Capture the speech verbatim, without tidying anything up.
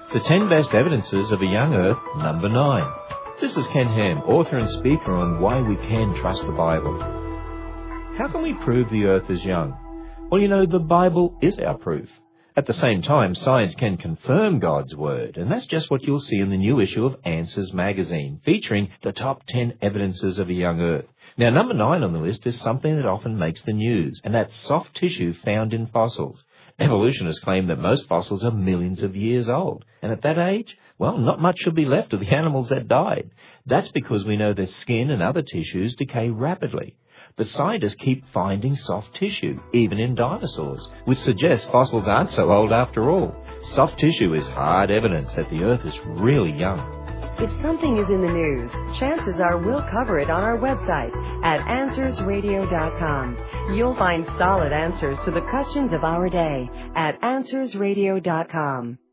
The ten Best Evidences of a Young Earth, number nine. This is Ken Ham, author and speaker on why we can trust the Bible. How can we prove the Earth is young? Well, you know, the Bible is our proof. At the same time, science can confirm God's Word, and that's just what you'll see in the new issue of Answers magazine, featuring the top ten evidences of a young Earth. Now, number nine on the list is something that often makes the news, and that's soft tissue found in fossils. Evolutionists claim that most fossils are millions of years old, and at that age, well, not much should be left of the animals that died. That's because we know their skin and other tissues decay rapidly. But scientists keep finding soft tissue, even in dinosaurs, which suggests fossils aren't so old after all. Soft tissue is hard evidence that the Earth is really young. If something is in the news, chances are we'll cover it on our website at answers radio dot com. You'll find solid answers to the questions of our day at answers radio dot com.